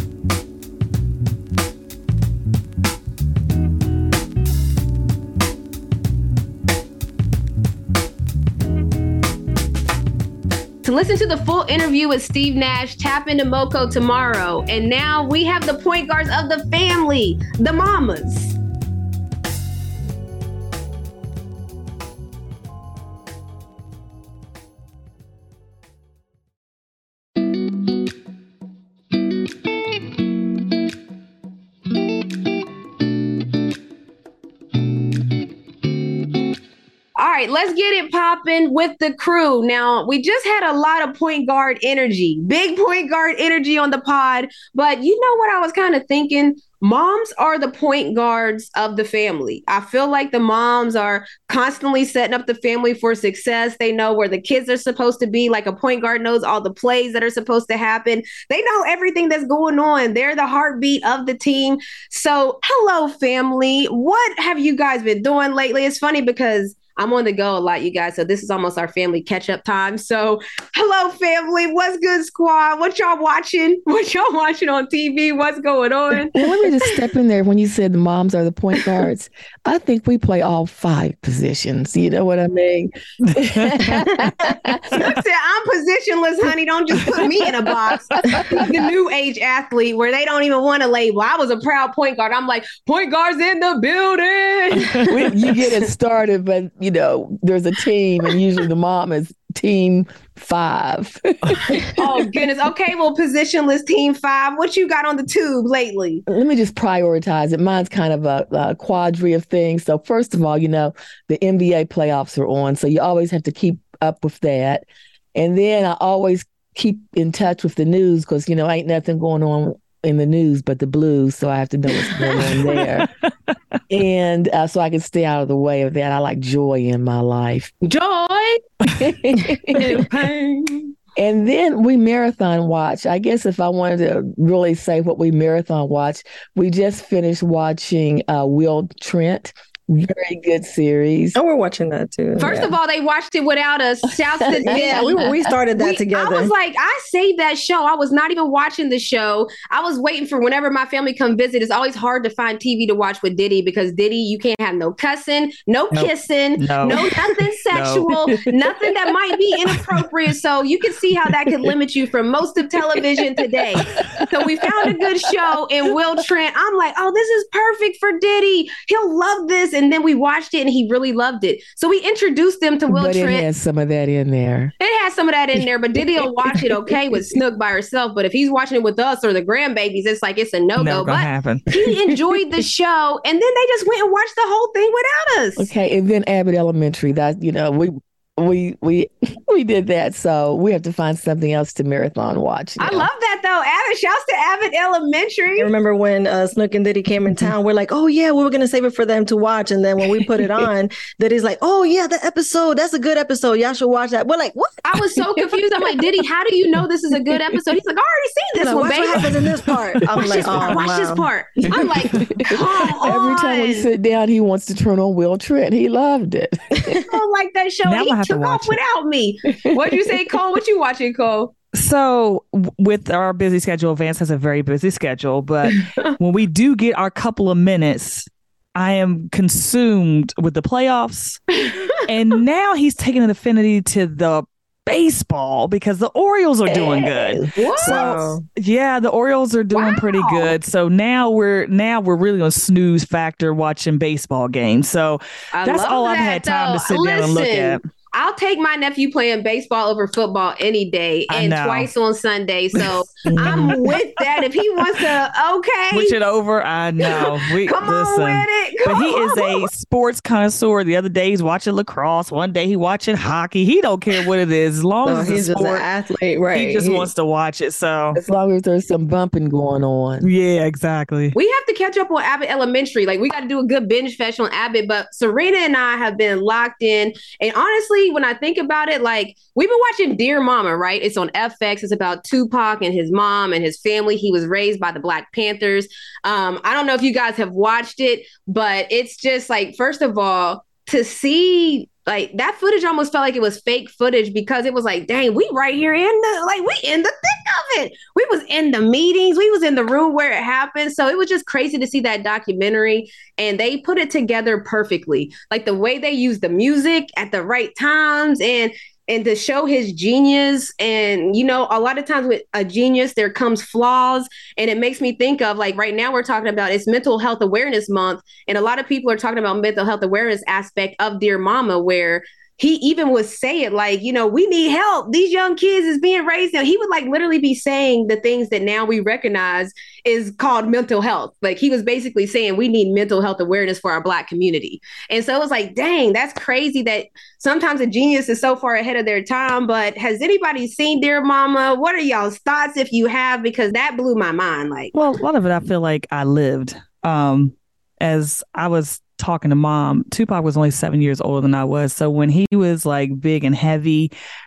To listen to the full interview with Steve Nash, tap into Moco tomorrow. And now we have the point guards of the family, the mamas. All right, let's get it popping with the crew. Now, we just had a lot of point guard energy, big point guard energy on the pod. But you know what I was kind of thinking? Moms are the point guards of the family. I feel like the moms are constantly setting up the family for success. They know where the kids are supposed to be. Like, a point guard knows all the plays that are supposed to happen. They know everything that's going on. They're the heartbeat of the team. So, hello, family. What have you guys been doing lately? It's funny because I'm on the go a lot, you guys. So this is almost our family catch-up time. So hello, family. What's good, squad? What y'all watching? What y'all watching on TV? What's going on? Well, let me just step in there. When you said the moms are the point guards, I think we play all 5 positions. You know what I mean? Look, I'm positionless, honey. Don't just put me in a box. The new age athlete where they don't even want a label. I was a proud point guard. I'm like, point guards in the building. You get it started, but there's a team, and usually the mom is team 5. Oh, goodness. Okay, well, positionless team 5. What you got on the tube lately? Let me just prioritize it. Mine's kind of a quadri of things. So first of all, the NBA playoffs are on, so you always have to keep up with that. And then I always keep in touch with the news because, ain't nothing going on in the news but the Blues, so I have to know what's going on there. And so I can stay out of the way of that. I like joy in my life. Joy and pain. And then we marathon watch. I guess if I wanted to really say what we marathon watch, we just finished watching Will Trent. Very good series. Oh, we're watching that too. First of all, they watched it without us. Shouts to them. Yeah, we started that together. I was like, I saved that show. I was not even watching the show. I was waiting for whenever my family come visit. It's always hard to find TV to watch with Diddy because Diddy, you can't have no cussing, no kissing, no nothing sexual, nothing that might be inappropriate. So you can see how that could limit you from most of television today. So we found a good show in Will Trent. I'm like, oh, this is perfect for Diddy. He'll love this. And then we watched it and he really loved it. So we introduced them to Will Trent. It has some of that in there. It has some of that in there, but Diddy will watch it okay with Snook by herself. But if he's watching it with us or the grandbabies, it's like it's a no-go. Never gonna happen. He enjoyed the show and then they just went and watched the whole thing without us. Okay, and then Abbott Elementary. That we did that, so we have to find something else to marathon watch. I love that though. Abbott, shouts to Abbott Elementary. I remember when Snook and Diddy came in town, we're like, oh yeah, we were gonna save it for them to watch, and then when we put it on, Diddy's like, oh yeah, the episode, that's a good episode. Y'all should watch that. We're like, what? I was so confused. I'm like, Diddy, how do you know this is a good episode? He's like, I already seen this one, baby. What happens in this part? I'm like, watch this part. I'm like, come on. Every time we sit down, he wants to turn on Will Trent. He loved it. I don't like that show. Now he took off without me. What'd you say, Cole? What you watching, Cole? So with our busy schedule, Vance has a very busy schedule, but when we do get our couple of minutes, I am consumed with the playoffs. And now he's taking an affinity to the baseball because the Orioles are doing good. Whoa. So yeah, the Orioles are doing pretty good. So now we're really on snooze factor watching baseball games. So that's all I've had time to sit down and look at. I'll take my nephew playing baseball over football any day and twice on Sunday. So I'm with that. If he wants to, switch it over. I know. Come on with it. But he is a sports connoisseur. The other day he's watching lacrosse. One day he's watching hockey. He don't care what it is. As long as he's it's just an athlete, right? He just wants to watch it. So as long as there's some bumping going on. Yeah, exactly. We have to catch up on Abbott Elementary. Like we got to do a good binge fetch on Abbott. But Serena and I have been locked in. And honestly, when I think about it, like we've been watching Dear Mama, right? It's on FX. It's about Tupac and his mom and his family. He was raised by the Black Panthers. I don't know if you guys have watched it, but it's just like, first of all, to see like that footage almost felt like it was fake footage because it was like, dang, we right here in the thick of it. We was in the meetings. We was in the room where it happened. So it was just crazy to see that documentary, and they put it together perfectly. Like the way they used the music at the right times and to show his genius. And, you know, a lot of times with a genius, there comes flaws. And it makes me think of like right now we're talking about it's Mental Health Awareness Month. And a lot of people are talking about mental health awareness aspect of Dear Mama, where he even would say it like, you know, we need help. These young kids is being raised now. He would like literally be saying the things that now we recognize is called mental health. Like he was basically saying we need mental health awareness for our Black community. And so it was like, dang, that's crazy that sometimes a genius is so far ahead of their time. But has anybody seen Dear Mama? What are y'all's thoughts if you have? Because that blew my mind. Like, well, a lot of it I feel like I lived. As I was talking to Mom, Tupac was only 7 years older than I was. So when he was like big and heavy,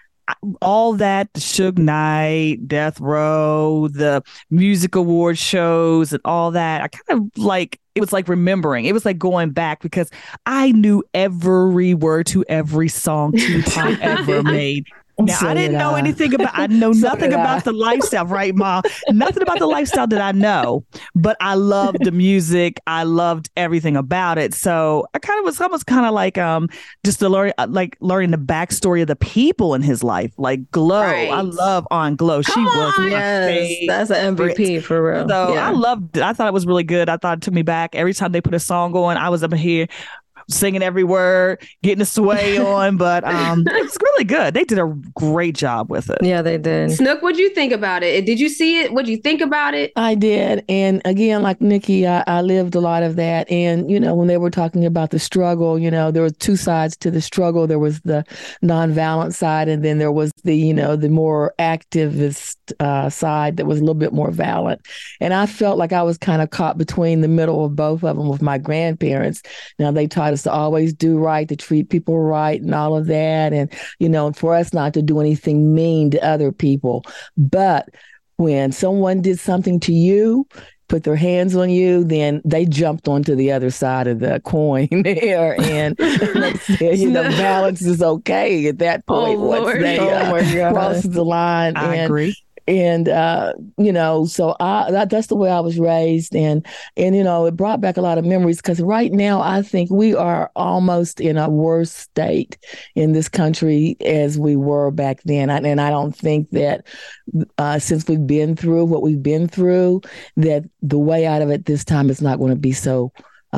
all that, the Suge Knight, Death Row, the music award shows and all that, I kind of like, it was like remembering. It was like going back because I knew every word to every song Tupac ever made. Now, I didn't know anything about, I know nothing about the lifestyle, right, Mom? Nothing about the lifestyle that I know, but I loved the music. I loved everything about it. So I kind of was almost kind of like just to learn, like learning the backstory of the people in his life, like Glow. Right. I love Aunt Glow. She was my favorite. That's an MVP for real. So I loved it. I thought it was really good. I thought it took me back. Every time they put a song on, I was up here singing every word, getting the sway on, but it's really good. They did a great job with it. Yeah, they did. Snook, what'd you think about it? Did you see it? What'd you think about it? I did. And again, like Nikki, I lived a lot of that. And, you know, when they were talking about the struggle, you know, there were two sides to the struggle. There was the nonviolent side, and then there was the, you know, the more activist side that was a little bit more violent. And I felt like I was kind of caught between the middle of both of them with my grandparents. Now, they taught us to always do right, to treat people right and all of that. And, you know, for us not to do anything mean to other people. But when someone did something to you, put their hands on you, then they jumped onto the other side of the coin there. And they said, you know, balance is okay at that point. Once they cross the line. I agree. And, you know, so that's the way I was raised. And, you know, it brought back a lot of memories because right now I think we are almost in a worse state in this country as we were back then. And I don't think that since we've been through what we've been through, that the way out of it this time is not going to be so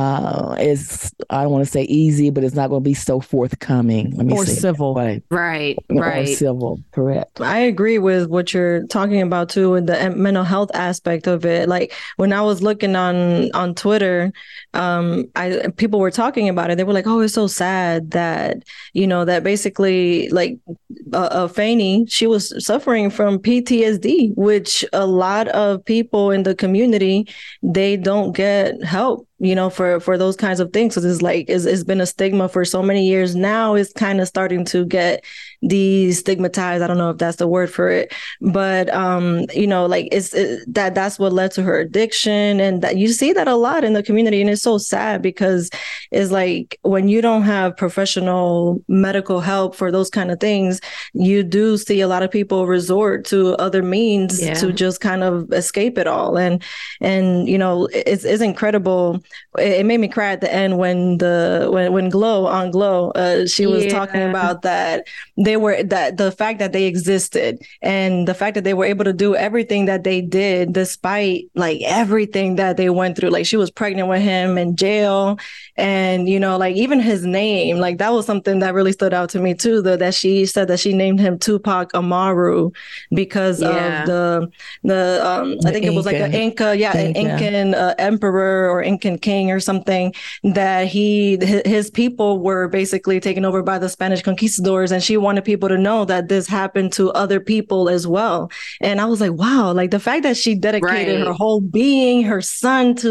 is, I don't want to say easy, but it's not going to be so forthcoming. Let me or say civil. Right. Or civil, correct. I agree with what you're talking about too, and the mental health aspect of it. Like when I was looking on Twitter, people were talking about it. They were like, "Oh, it's so sad that, you know, that basically like Fanny, she was suffering from PTSD, which a lot of people in the community, they don't get help, you know, for those kinds of things. So this is like, it's been a stigma for so many years. Now it's kind of starting to get destigmatized. I don't know if that's the word for it, but, you know, like that's what led to her addiction. And that you see that a lot in the community. And it's so sad because it's like when you don't have professional medical help for those kind of things, you do see a lot of people resort to other means to just kind of escape it all. And, you know, it's incredible it made me cry at the end when Glow on Glow, she was talking about that the fact that they existed and the fact that they were able to do everything that they did despite like everything that they went through. Like she was pregnant with him in jail, and like even his name, like that was something that really stood out to me too. That she said that she named him Tupac Amaru because of the I think it was like an Inca, an Incan emperor or Incan king or something, that his people were basically taken over by the Spanish conquistadors, and she wanted people to know that this happened to other people as well. And I was like, wow, like the fact that she dedicated her whole being, her son to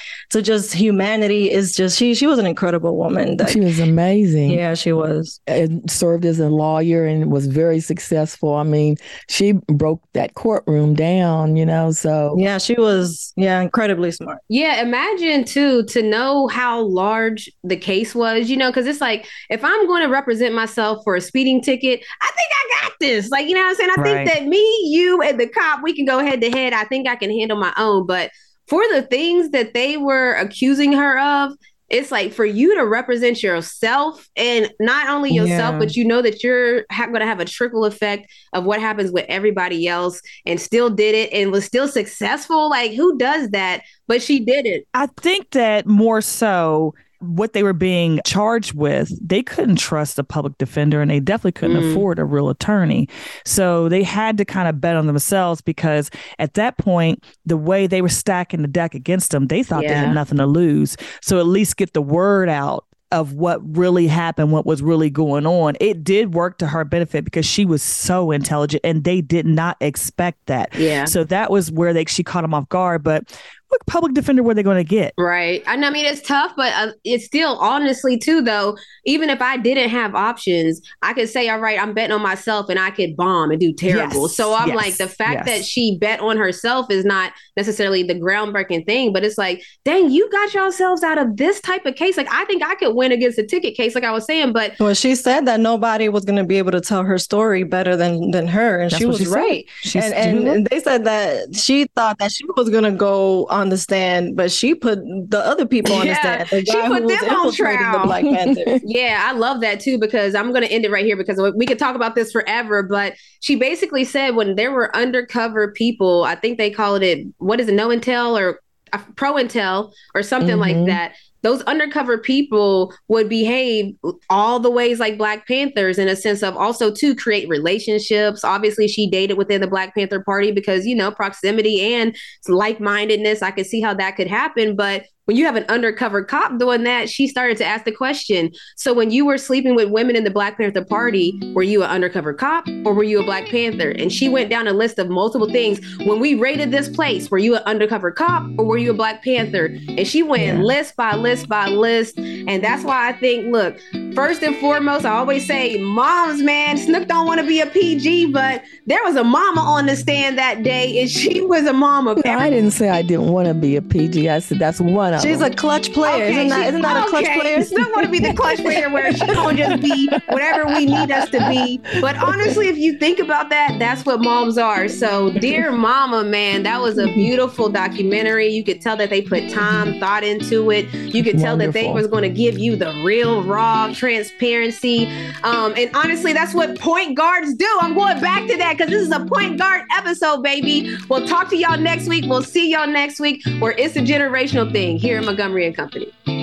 just humanity is just, she was an incredible woman. She was amazing. Yeah, she was. And served as a lawyer and was very successful. I mean, she broke that courtroom down, so. Yeah, she was, incredibly smart. Yeah, imagine too, to know how large the case was, because it's like, if I'm going to represent myself for a speeding ticket, I think I got this. Like, you know what I'm saying? I think that me, you, and the cop, we can go head to head. I think I can handle my own. But for the things that they were accusing her of, it's like for you to represent yourself, and not only yourself, but that you're going to have a trickle effect of what happens with everybody else, and still did it and was still successful. Like, who does that? But she did it. I think that more so what they were being charged with, they couldn't trust a public defender, and they definitely couldn't afford a real attorney. So they had to kind of bet on themselves, because at that point, the way they were stacking the deck against them, they thought they had nothing to lose. So at least get the word out of what really happened, what was really going on. It did work to her benefit because she was so intelligent, and they did not expect that. Yeah. So that was where she caught them off guard. But what public defender were they going to get? Right. And I mean, it's tough, but it's still, honestly, too, though, even if I didn't have options, I could say, all right, I'm betting on myself and I could bomb and do terrible. So I'm like, the fact that she bet on herself is not necessarily the groundbreaking thing, but it's like, dang, you got yourselves out of this type of case. Like, I think I could win against a ticket case, like I was saying, but. Well, she said that nobody was going to be able to tell her story better than her. And she was right. And they said that she thought that she was going to go on the stand, but she put the other people on the stand. The guy she put who was them on trial. The Black Panther. Yeah, I love that too, because I'm going to end it right here because we could talk about this forever. But she basically said when there were undercover people, I think they called it, what is it, no intel or pro intel or something like that. Those undercover people would behave all the ways like Black Panthers, in a sense of also to create relationships. Obviously, she dated within the Black Panther Party because, proximity and like-mindedness. I could see how that could happen. But when you have an undercover cop doing that, she started to ask the question. So when you were sleeping with women in the Black Panther Party, were you an undercover cop or were you a Black Panther? And she went down a list of multiple things. When we raided this place, were you an undercover cop or were you a Black Panther? And she went list by list by list. And that's why I think, look, first and foremost, I always say moms, man, Snook don't want to be a PG, but there was a mama on the stand that day and she was a mom of everything. I didn't say I didn't want to be a PG. I said that's one of She's a clutch player. Okay, isn't that a clutch player? Still want to be the clutch player where she don't just be whatever we need us to be. But honestly, if you think about that, that's what moms are. So Dear Mama, man, that was a beautiful documentary. You could tell that they put time, thought into it. You could tell that they was going to give you the real, raw transparency. And honestly, that's what point guards do. I'm going back to that because this is a point guard episode, baby. We'll talk to y'all next week. We'll see y'all next week where it's a generational thing here in Montgomery & Company.